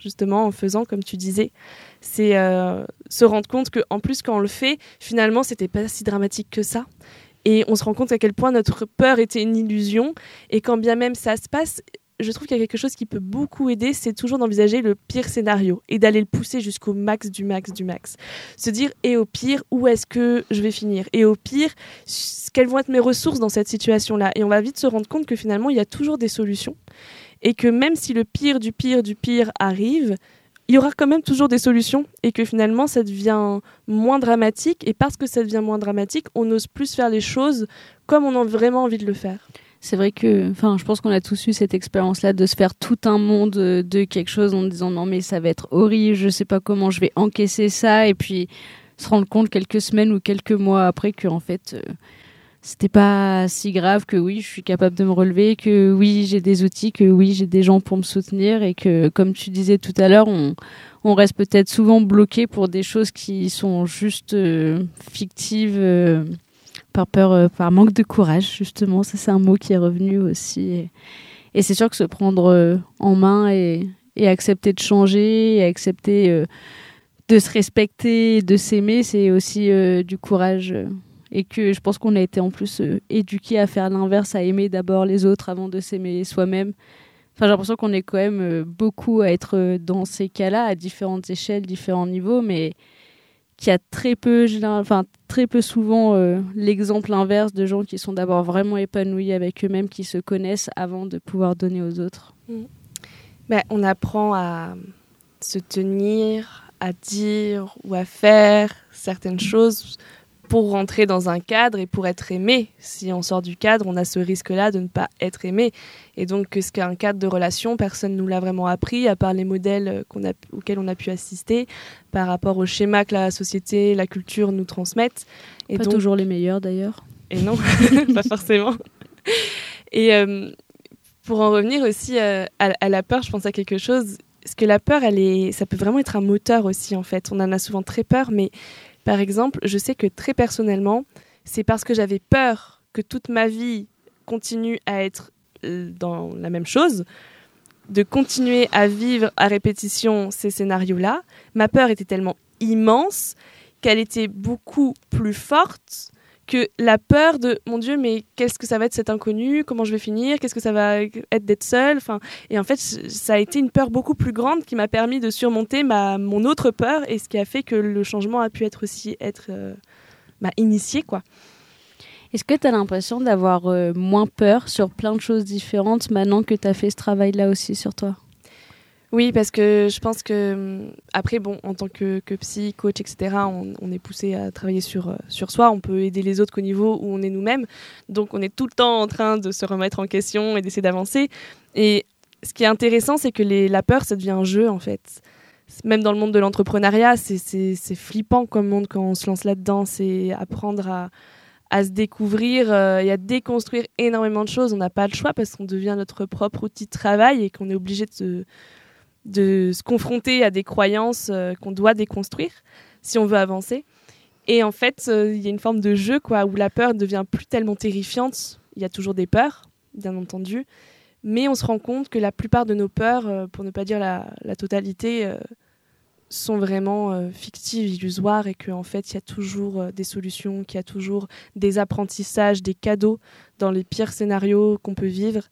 comme tu disais. C'est se rendre compte qu'en plus, quand on le fait, finalement, c'était pas si dramatique que ça. Et on se rend compte à quel point notre peur était une illusion. Et quand bien même ça se passe, je trouve qu'il y a quelque chose qui peut beaucoup aider, c'est toujours d'envisager le pire scénario et d'aller le pousser jusqu'au max du max du max. Se dire, et au pire, où est-ce que je vais finir ? Et au pire, quelles vont être mes ressources dans cette situation-là ? Et on va vite se rendre compte que finalement, il y a toujours des solutions. Et que même si le pire du pire du pire arrive, il y aura quand même toujours des solutions, et que finalement ça devient moins dramatique, et parce que ça devient moins dramatique, on ose plus faire les choses comme on a vraiment envie de le faire. C'est vrai que, je pense qu'on a tous eu cette expérience-là de se faire tout un monde de quelque chose en disant non mais ça va être horrible, je sais pas comment je vais encaisser ça, et puis se rendre compte quelques semaines ou quelques mois après que en fait c'était pas si grave, que oui je suis capable de me relever, que oui j'ai des outils, que oui j'ai des gens pour me soutenir, et que comme tu disais tout à l'heure, on reste peut-être souvent bloqué pour des choses qui sont juste fictives, par peur, par manque de courage, justement. Ça, c'est un mot qui est revenu aussi. Et c'est sûr que se prendre en main et accepter de changer, et accepter de se respecter, de s'aimer, c'est aussi du courage. Et que je pense qu'on a été en plus éduqués à faire l'inverse, à aimer d'abord les autres avant de s'aimer soi-même. J'ai l'impression qu'on est quand même beaucoup à être dans ces cas-là, à différentes échelles, différents niveaux, mais qu'il y a très peu souvent l'exemple inverse de gens qui sont d'abord vraiment épanouis avec eux-mêmes, qui se connaissent avant de pouvoir donner aux autres. On apprend à se tenir, à dire ou à faire certaines choses pour rentrer dans un cadre et pour être aimé. Si on sort du cadre, on a ce risque-là de ne pas être aimé. Et donc, ce qu'un cadre de relation, personne ne nous l'a vraiment appris, à part les modèles auxquels on a pu assister, par rapport au schéma que la société, la culture nous transmettent. Et pas donc, toujours les meilleurs d'ailleurs. Et non, pas forcément. Et pour en revenir aussi à la peur, je pense à quelque chose. Parce que la peur, ça peut vraiment être un moteur aussi, en fait. On en a souvent très peur, mais par exemple, je sais que très personnellement, c'est parce que j'avais peur que toute ma vie continue à être dans la même chose, de continuer à vivre à répétition ces scénarios-là. Ma peur était tellement immense qu'elle était beaucoup plus forte que la peur de « mon Dieu, mais qu'est-ce que ça va être cet inconnu ? Comment je vais finir ? Qu'est-ce que ça va être d'être seule ?» Et en fait, ça a été une peur beaucoup plus grande qui m'a permis de surmonter mon autre peur et ce qui a fait que le changement a pu être initié, quoi. Est-ce que tu as l'impression d'avoir moins peur sur plein de choses différentes maintenant que tu as fait ce travail-là aussi sur toi ? Oui, parce que je pense que, après, en tant que psy, coach, etc., on est poussé à travailler sur soi. On peut aider les autres qu'au niveau où on est nous-mêmes. Donc, on est tout le temps en train de se remettre en question et d'essayer d'avancer. Et ce qui est intéressant, c'est que la peur, ça devient un jeu, en fait. Même dans le monde de l'entrepreneuriat, c'est flippant comme monde quand on se lance là-dedans. C'est apprendre à se découvrir et à déconstruire énormément de choses. On n'a pas le choix parce qu'on devient notre propre outil de travail et qu'on est obligé de se confronter à des croyances qu'on doit déconstruire si on veut avancer. Et en fait, il y a une forme de jeu où la peur ne devient plus tellement terrifiante. Il y a toujours des peurs, bien entendu, mais on se rend compte que la plupart de nos peurs, pour ne pas dire la totalité, sont vraiment fictives, illusoires, et qu'en fait, il y a toujours des solutions, qu'il y a toujours des apprentissages, des cadeaux dans les pires scénarios qu'on peut vivre.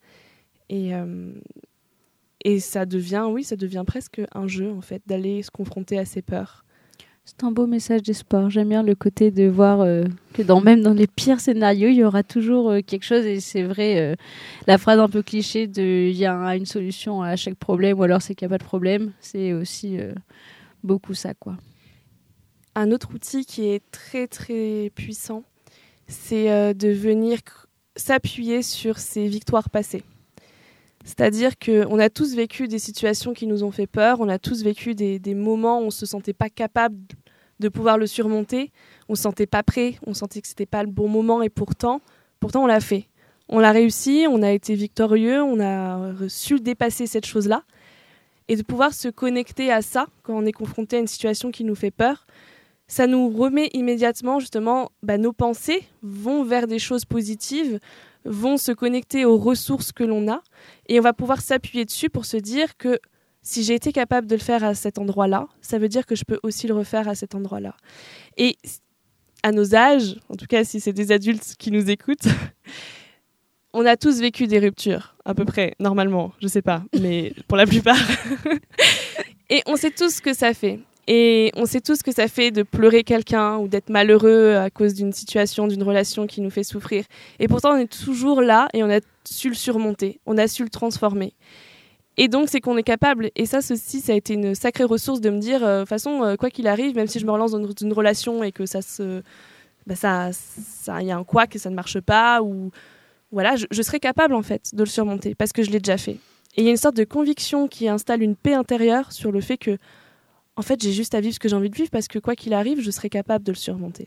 Et ça devient presque un jeu, en fait, d'aller se confronter à ses peurs. C'est un beau message d'espoir. J'aime bien le côté de voir que même dans les pires scénarios, il y aura toujours quelque chose. Et c'est vrai, la phrase un peu cliché de « il y a une solution à chaque problème » ou alors « c'est qu'il n'y a pas de problème », c'est aussi beaucoup ça, quoi. Un autre outil qui est très, très puissant, c'est de venir s'appuyer sur ses victoires passées. C'est-à-dire qu'on a tous vécu des situations qui nous ont fait peur, on a tous vécu des moments où on ne se sentait pas capable de pouvoir le surmonter, on ne se sentait pas prêt, on sentait que ce n'était pas le bon moment, et pourtant on l'a fait. On l'a réussi, on a été victorieux, on a su dépasser cette chose-là. Et de pouvoir se connecter à ça quand on est confronté à une situation qui nous fait peur, ça nous remet immédiatement, justement, nos pensées vont vers des choses positives, vont se connecter aux ressources que l'on a, et on va pouvoir s'appuyer dessus pour se dire que si j'ai été capable de le faire à cet endroit-là, ça veut dire que je peux aussi le refaire à cet endroit-là. Et à nos âges, en tout cas si c'est des adultes qui nous écoutent, on a tous vécu des ruptures, à peu près, normalement, je sais pas, mais pour la plupart. Et on sait tous ce que ça fait. Et on sait tous ce que ça fait de pleurer quelqu'un ou d'être malheureux à cause d'une situation, d'une relation qui nous fait souffrir. Et pourtant, on est toujours là et on a su le surmonter, on a su le transformer. Et donc, c'est qu'on est capable. Et ça aussi, ça a été une sacrée ressource de me dire, de toute façon, quoi qu'il arrive, même si je me relance dans une relation et que y a un couac et ça ne marche pas, ou voilà, je serai capable en fait de le surmonter parce que je l'ai déjà fait. Et il y a une sorte de conviction qui installe une paix intérieure sur le fait que en fait, j'ai juste à vivre ce que j'ai envie de vivre parce que quoi qu'il arrive, je serai capable de le surmonter.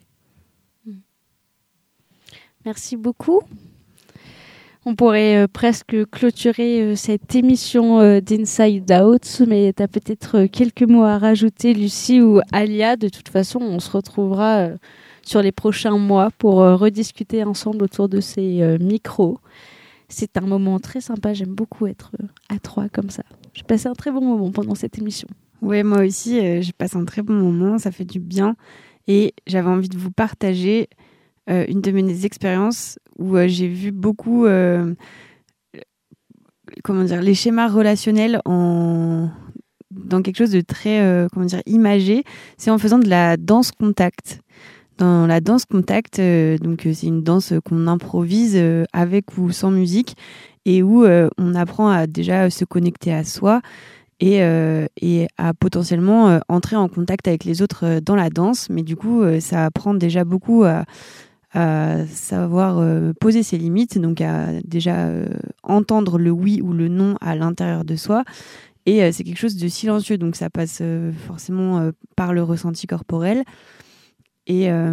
Merci beaucoup. On pourrait presque clôturer cette émission d'Inside Out, mais tu as peut-être quelques mots à rajouter, Lucie ou Alia. De toute façon, on se retrouvera sur les prochains mois pour rediscuter ensemble autour de ces micros. C'est un moment très sympa, j'aime beaucoup être à trois comme ça. J'ai passé un très bon moment pendant cette émission. Ouais, moi aussi, je passe un très bon moment, ça fait du bien. Et j'avais envie de vous partager une de mes expériences où j'ai vu beaucoup les schémas relationnels dans quelque chose de très imagé. C'est en faisant de la danse contact. Dans la danse contact, c'est une danse qu'on improvise avec ou sans musique et où on apprend à déjà se connecter à soi et à potentiellement entrer en contact avec les autres dans la danse. Mais du coup, ça apprend déjà beaucoup à savoir poser ses limites, donc à déjà entendre le oui ou le non à l'intérieur de soi. Et c'est quelque chose de silencieux, donc ça passe forcément par le ressenti corporel. Et à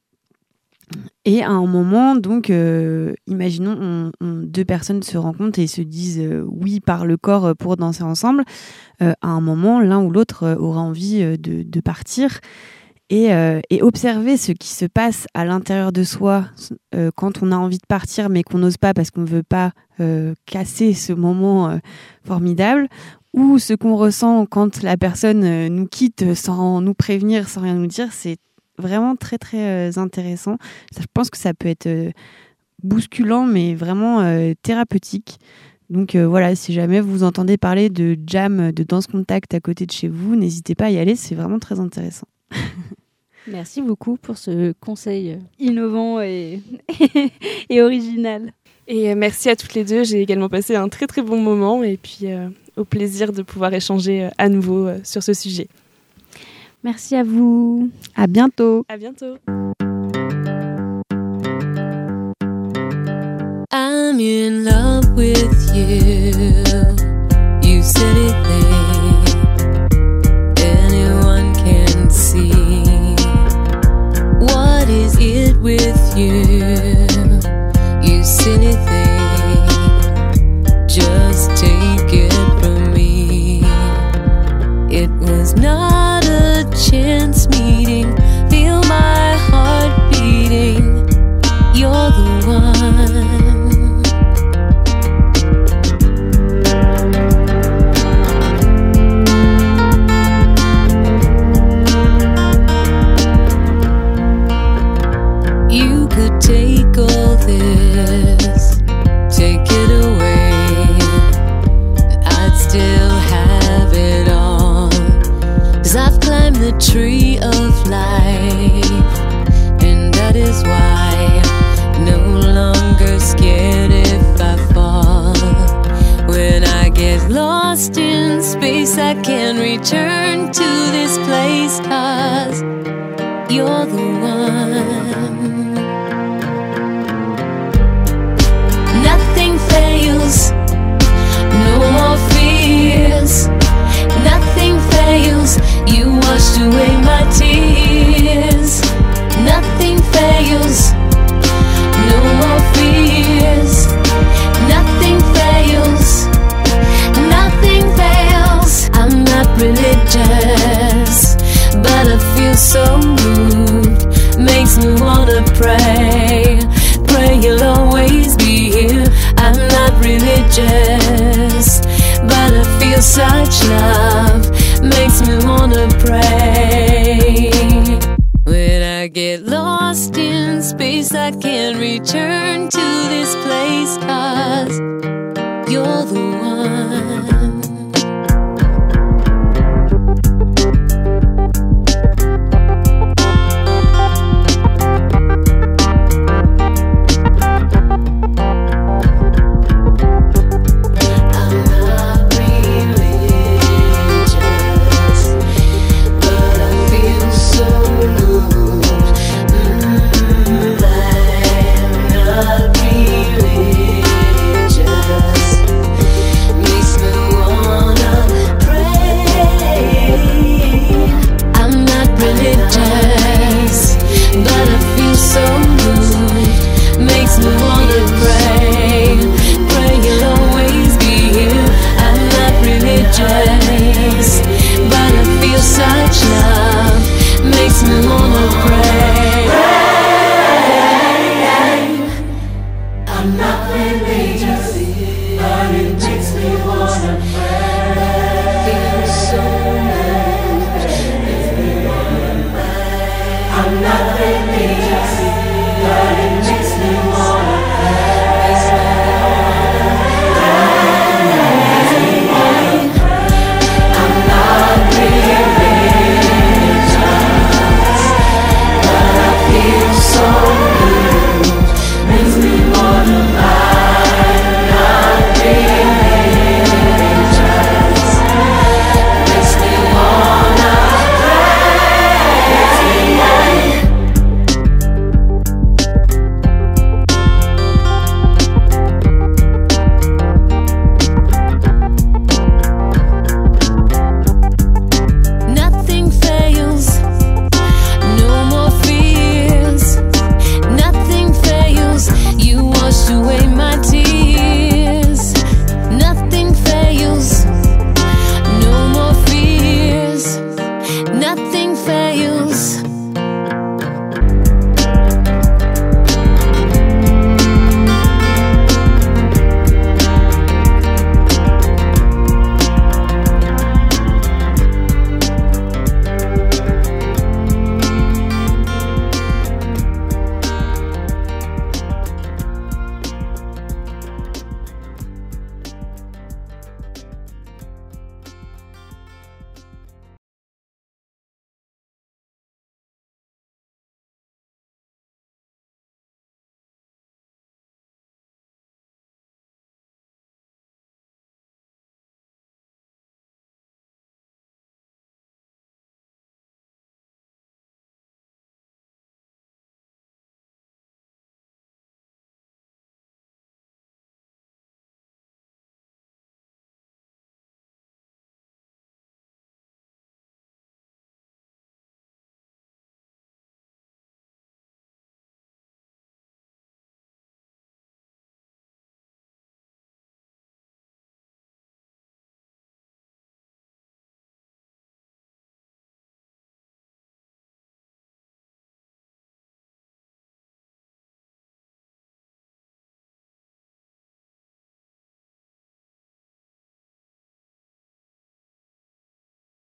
un moment, donc, imaginons deux personnes se rencontrent et se disent oui par le corps pour danser ensemble. À un moment, l'un ou l'autre aura envie de partir et observer ce qui se passe à l'intérieur de soi quand on a envie de partir mais qu'on n'ose pas parce qu'on ne veut pas casser ce moment formidable, ou ce qu'on ressent quand la personne nous quitte sans nous prévenir, sans rien nous dire. C'est vraiment très très intéressant. Je pense que ça peut être bousculant mais vraiment thérapeutique. Donc voilà, si jamais vous entendez parler de jam, de danse contact à côté de chez vous, n'hésitez pas à y aller, c'est vraiment très intéressant. Merci beaucoup pour ce conseil innovant et original. Et merci à toutes les deux, j'ai également passé un très très bon moment et puis au plaisir de pouvoir échanger à nouveau sur ce sujet. Merci à vous. À bientôt. À bientôt. I'm in love with you. You silly thing. Anyone can see. What is it with you? You silly thing. Just take it from me. It was not a chance meeting. Feel my heart beating. You're the one. You could take all this, take it away, I'd still have it all. 'Cause I've climbed the tree of life, and that is why no longer scared if I fall. When I get lost in space, I can return to this place, 'cause you're the one. Nothing fails, no more fears. Nothing fails, you washed away my tears. Nothing fails, no more fears. Nothing fails, nothing fails. I'm not religious, but I feel so moved. Makes me wanna pray, pray you'll always be here. I'm not religious, but I feel such love. Makes me wanna pray. When I get lost in space, I can return to this place, 'cause you're the one.